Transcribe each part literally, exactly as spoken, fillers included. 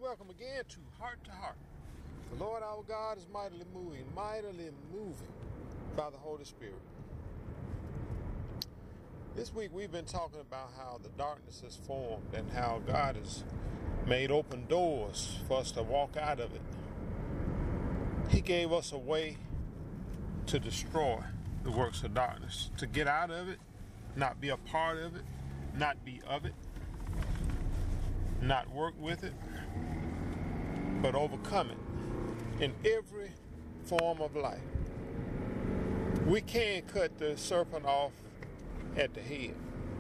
welcome again to Heart to Heart. The Lord our God is mightily moving, mightily moving by the Holy Spirit. This week we've been talking about how the darkness has formed and how God has made open doors for us to walk out of it. He gave us a way to destroy the works of darkness, to get out of it, not be a part of it, not be of it, not work with it, but overcome it in every form of life. We can cut the serpent off at the head.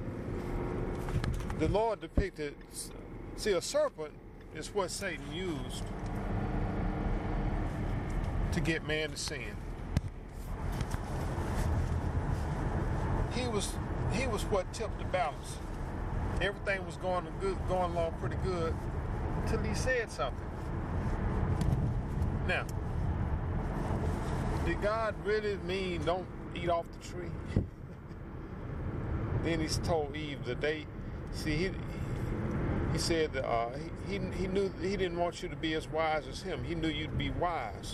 The Lord depicted, see, a serpent is what Satan used to get man to sin. He was he was what tipped the balance. Everything was going good, going along pretty good, till he said something. Now, did God really mean don't eat off the tree? Then he's told Eve the day. See, he he said uh, he, he he knew he didn't want you to be as wise as him. He knew you'd be wise.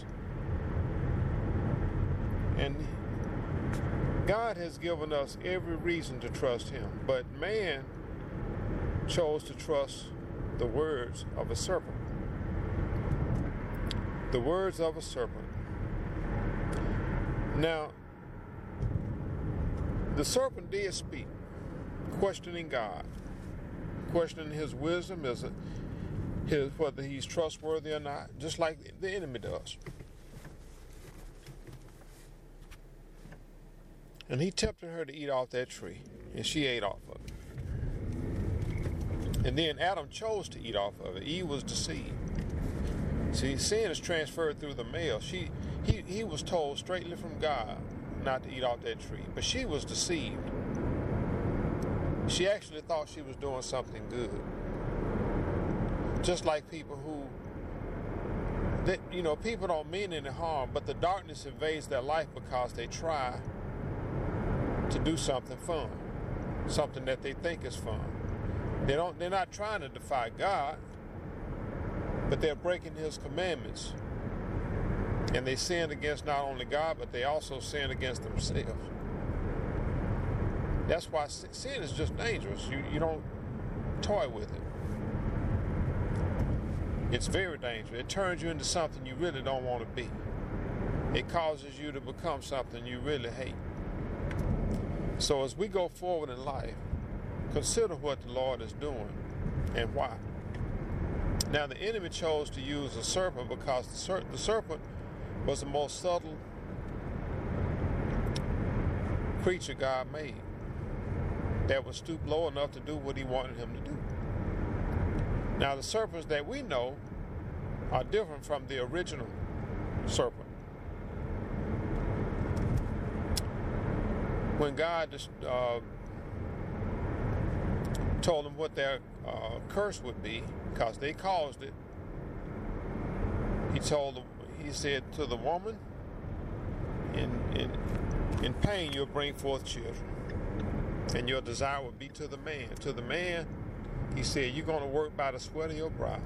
And God has given us every reason to trust him, but man chose to trust the words of a serpent. The words of a serpent. Now, the serpent did speak, questioning God, questioning his wisdom, is it his, whether he's trustworthy or not, just like the enemy does. And he tempted her to eat off that tree, and she ate off of it. And then Adam chose to eat off of it. Eve was deceived. See, sin is transferred through the male. She, he, he was told straightly from God not to eat off that tree, but she was deceived. She actually thought she was doing something good. Just like people who, that, you know, people don't mean any harm, but the darkness invades their life because they try to do something fun, something that they think is fun. They don't, they're not trying to defy God, but they're breaking his commandments. And they sin against not only God, but they also sin against themselves. That's why sin is just dangerous. You, you don't toy with it. It's very dangerous. It turns you into something you really don't want to be. It causes you to become something you really hate. So as we go forward in life, consider what the Lord is doing and why. Now, the enemy chose to use a serpent because the, ser- the serpent was the most subtle creature God made that would stoop low enough to do what he wanted him to do. Now, the serpents that we know are different from the original serpent. When God just uh, told them what their uh, curse would be, because they caused it, he told them, he said to the woman, in, in, in pain you'll bring forth children, and your desire will be to the man. To the man, he said, you're going to work by the sweat of your brow.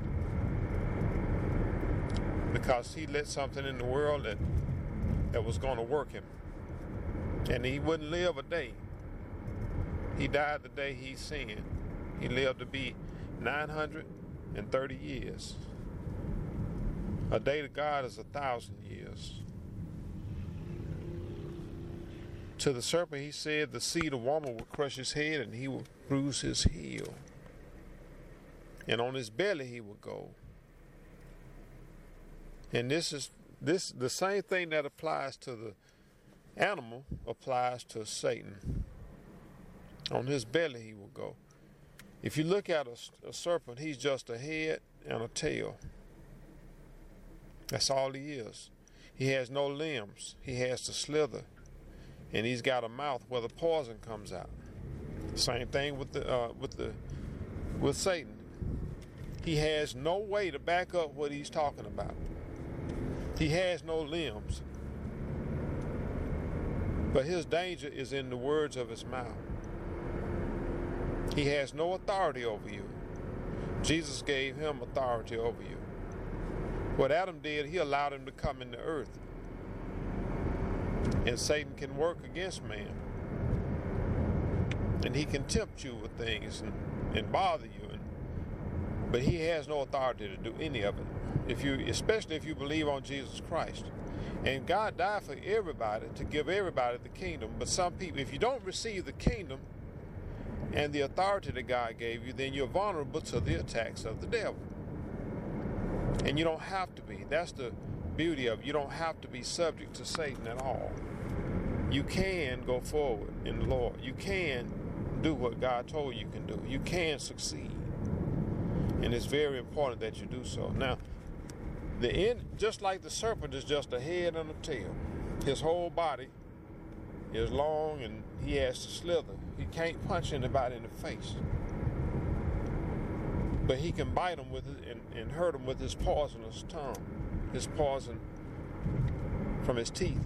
Because he let something in the world that, that was going to work him. And he wouldn't live a day. He died the day he sinned. He lived to be nine hundred thirty years. A day to God is a thousand years. To the serpent he said, the seed of woman will crush his head and he will bruise his heel. And on his belly he will go. And this is this the same thing that applies to the animal applies to Satan. On his belly he will go. If you look at a, a serpent, he's just a head and a tail. That's all he is. He has no limbs. He has to slither. And he's got a mouth where the poison comes out. Same thing with the uh, with the with Satan. He has no way to back up what he's talking about. He has no limbs. But his danger is in the words of his mouth. He has no authority over you. Jesus gave him authority over you. What Adam did, he allowed him to come into earth. And Satan can work against man. And he can tempt you with things and, and bother you. And, but he has no authority to do any of it. If you, especially if you believe on Jesus Christ. And God died for everybody, to give everybody the kingdom. But some people, if you don't receive the kingdom and the authority that God gave you, then you're vulnerable to the attacks of the devil. And you don't have to be. That's the beauty of it. You don't have to be subject to Satan at all. You can go forward in the Lord. You can do what God told you can do. You can succeed. And it's very important that you do so. Now, the end, just like the serpent is just a head and a tail. His whole body is long and he has to slither. He can't punch anybody in the face. But he can bite them with it and, and hurt them with his poisonous tongue, his poison from his teeth.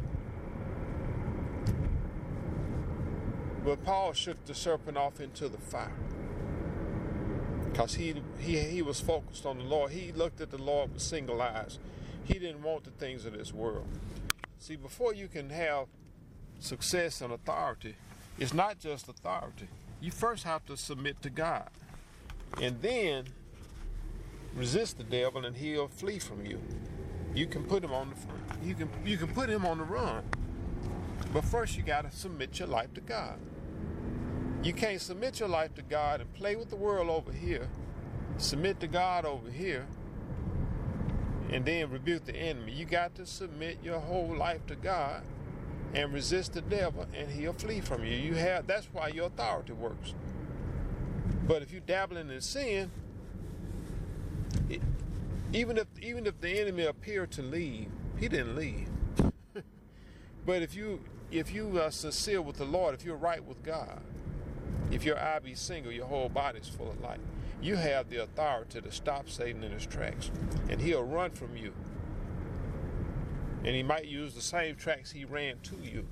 But Paul shook the serpent off into the fire. Because he, he, he was focused on the Lord. He looked at the Lord with single eyes. He didn't want the things of this world. See, before you can have success and authority, it's not just authority. You first have to submit to God. And then resist the devil and he'll flee from you. You can put him on the you can you can put him on the run. But first you gotta submit your life to God. You can't submit your life to God and play with the world over here, submit to God over here, and then rebuke the enemy. You got to submit your whole life to God and resist the devil, and he'll flee from you. You have that's why your authority works. But if you dabbling in sin, it, even if even if the enemy appeared to leave, he didn't leave. But if you if you are sincere with the Lord, if you're right with God, if your eye be single, your whole body's full of light. You have the authority to stop Satan in his tracks, and he'll run from you. And he might use the same tracks he ran to you.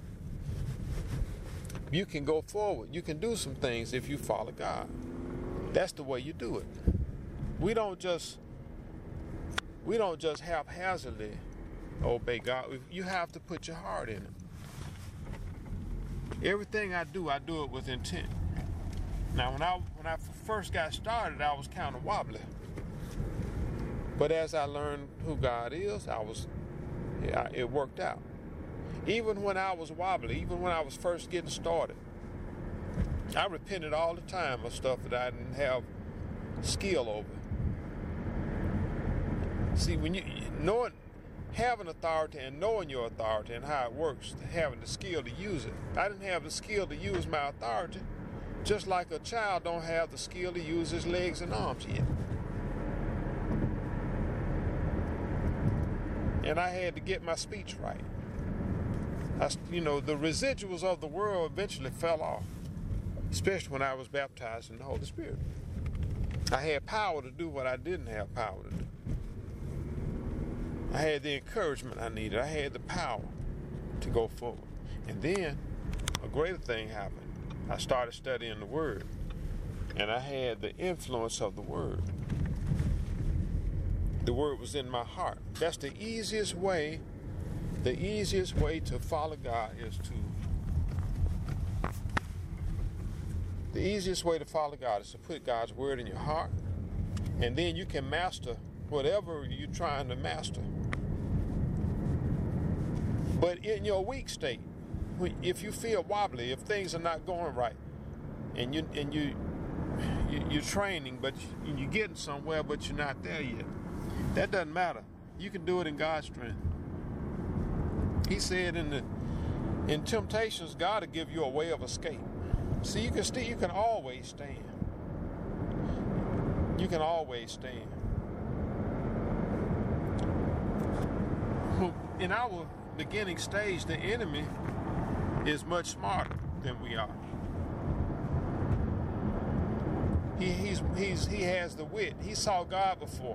You can go forward. You can do some things if you follow God. That's the way you do it. We don't just we don't just haphazardly obey God. You have to put your heart in it. Everything I do, I do it with intent. Now, when I when I first got started, I was kind of wobbly. But as I learned who God is, I was yeah, it worked out. Even when I was wobbly, even when I was first getting started, I repented all the time of stuff that I didn't have skill over. See, when you knowing, having authority and knowing your authority and how it works, having the skill to use it. I didn't have the skill to use my authority, just like a child don't have the skill to use his legs and arms yet. And I had to get my speech right. I, you know, the residuals of the world eventually fell off, especially when I was baptized in the Holy Spirit. I had power to do what I didn't have power to do. I had the encouragement I needed. I had the power to go forward. And then a greater thing happened. I started studying the Word, and I had the influence of the Word. The Word was in my heart. That's the easiest way, the easiest way to follow God is to, the easiest way to follow God is to put God's Word in your heart, and then you can master whatever you're trying to master. But in your weak state, if you feel wobbly, if things are not going right, and you and you, you you're training, but you, you're getting somewhere, but you're not there yet, that doesn't matter. You can do it in God's strength. He said in the in temptations, God will give you a way of escape. See, you can still you can always stand. You can always stand. In our beginning stage, the enemy is much smarter than we are. He he's he's he has the wit. He saw God before.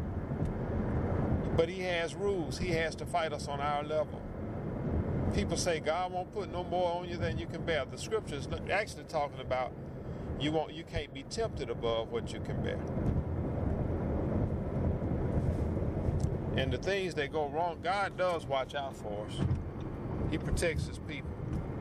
But he has rules. He has to fight us on our level. People say God won't put no more on you than you can bear. The scripture is actually talking about you won't you can't be tempted above what you can bear. And the things that go wrong, God does watch out for us. He protects his people.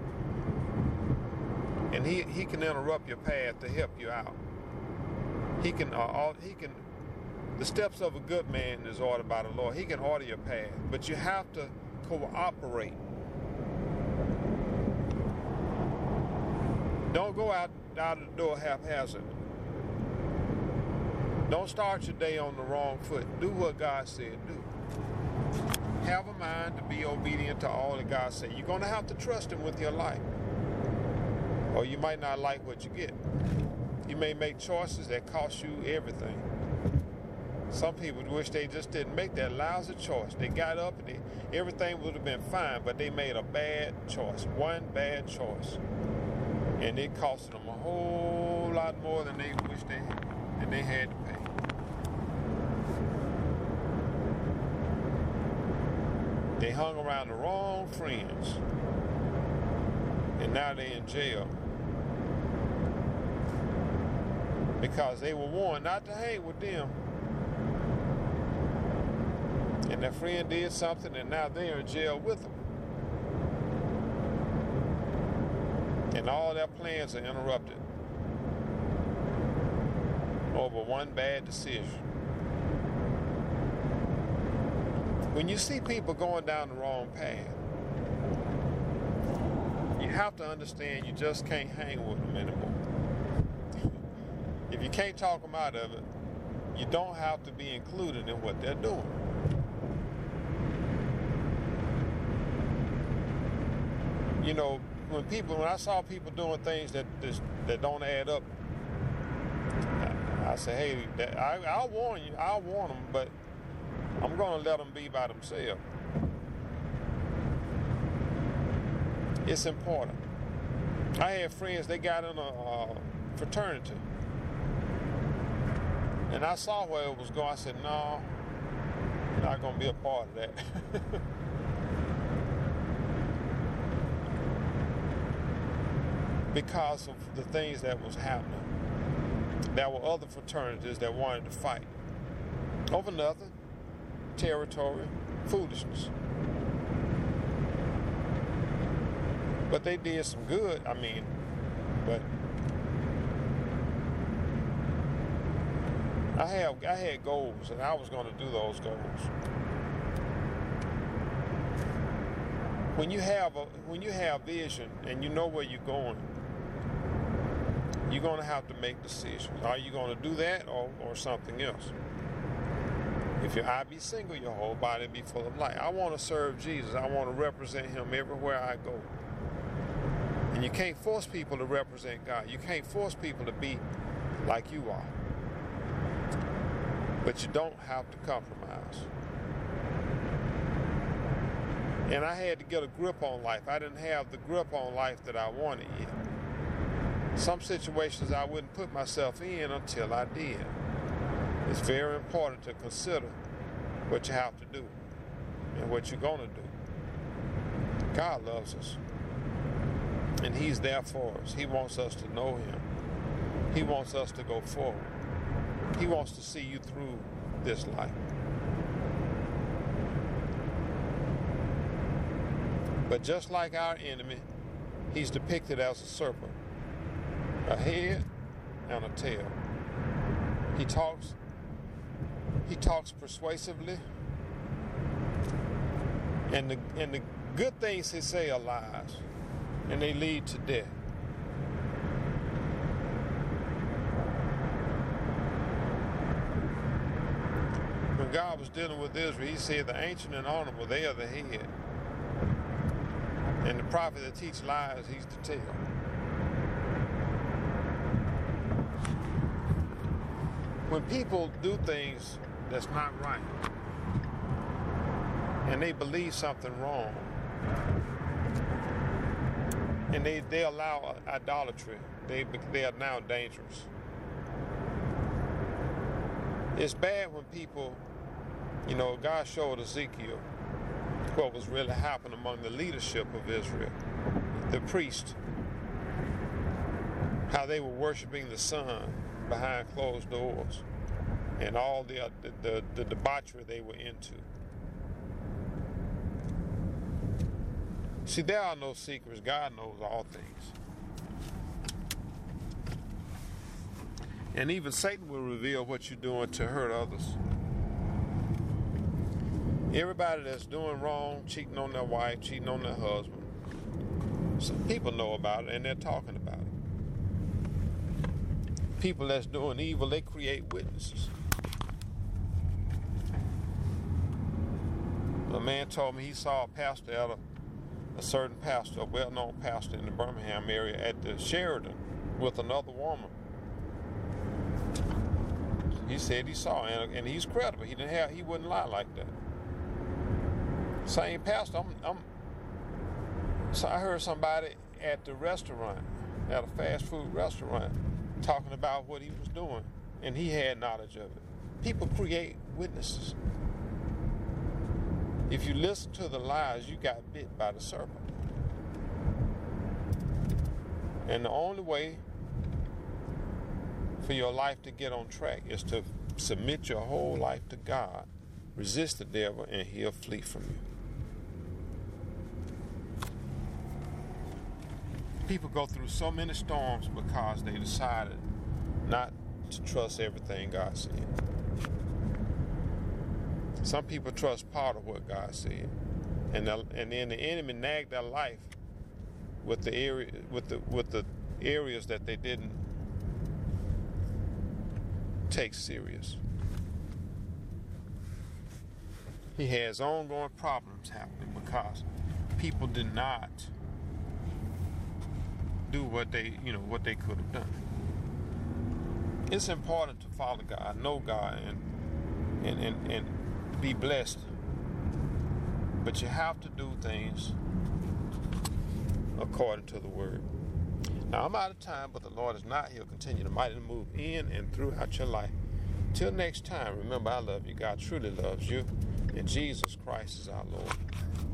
And he, he can interrupt your path to help you out. He can, uh, all, he can, the steps of a good man is ordered by the Lord. He can order your path, but you have to cooperate. Don't go out, out of the door haphazard. Don't start your day on the wrong foot. Do what God said do. Have a mind to be obedient to all that God said. You're going to have to trust him with your life. Or you might not like what you get. You may make choices that cost you everything. Some people wish they just didn't make that lousy choice. They got up and they, everything would have been fine, but they made a bad choice. One bad choice. And it cost them a whole lot more than they wish they, than they had to pay. They hung around the wrong friends. And now they're in jail. Because they were warned not to hang with them. And their friend did something, and now they're in jail with them. And all their plans are interrupted over one bad decision. When you see people going down the wrong path, you have to understand you just can't hang with them anymore. If you can't talk them out of it, you don't have to be included in what they're doing. You know, when people, when I saw people doing things that that, that don't add up, I, I say, hey, that, I, I'll warn you, I'll warn them, but I'm going to let them be by themselves. It's important. I had friends, they got in a uh, fraternity. And I saw where it was going. I said, no, I'm not going to be a part of that. Because of the things that was happening. There were other fraternities that wanted to fight over nothing, territory, foolishness. But they did some good, I mean, but I have I had goals, and I was going to do those goals. When you have a when you have vision and you know where you're going, you're going to have to make decisions. Are you going to do that or, or something else? If your eye be single, your whole body be full of light. I want to serve Jesus. I want to represent him everywhere I go. And you can't force people to represent God. You can't force people to be like you are. But you don't have to compromise. And I had to get a grip on life. I didn't have the grip on life that I wanted yet. Some situations I wouldn't put myself in until I did. It's very important to consider what you have to do and what you're going to do. God loves us. And he's there for us. He wants us to know him. He wants us to go forward. He wants to see you through this life. But just like our enemy, he's depicted as a serpent, a head and a tail. He talks, he talks persuasively, and the and the good things he say are lies, and they lead to death. When God was dealing with Israel, he said, the ancient and honorable, they are the head. And the prophet that teaches lies, he's the tail. When people do things that's not right, and they believe something wrong, and they, they allow idolatry, they, they are now dangerous. It's bad when people, you know, God showed Ezekiel what was really happening among the leadership of Israel, the priest, how they were worshiping the sun behind closed doors, and all the, uh, the, the, the debauchery they were into. See, there are no secrets. God knows all things. And even Satan will reveal what you're doing to hurt others. Everybody that's doing wrong, cheating on their wife, cheating on their husband, some people know about it and they're talking about it. People that's doing evil, they create witnesses. A man told me he saw a pastor at a, a certain pastor, a well-known pastor in the Birmingham area at the Sheridan with another woman. He said he saw, and, and he's credible. He didn't have, he wouldn't lie like that. Same pastor. I'm, I'm, so I heard somebody at the restaurant, at a fast food restaurant, talking about what he was doing, and he had knowledge of it. People create witnesses. If you listen to the lies, you got bit by the serpent. And the only way for your life to get on track is to submit your whole life to God, resist the devil, and he'll flee from you. People go through so many storms because they decided not to trust everything God said. Some people trust part of what God said, and the, and then the enemy nagged their life with the area with the with the areas that they didn't take serious. He has ongoing problems happening because people did not do what they, you know, what they could have done. It's important to follow God, know God, and and and, and be blessed. But you have to do things according to the word. Now, I'm out of time, but the Lord is not. He'll continue to mightily move in and throughout your life. Till next time, remember, I love you. God truly loves you. And Jesus Christ is our Lord.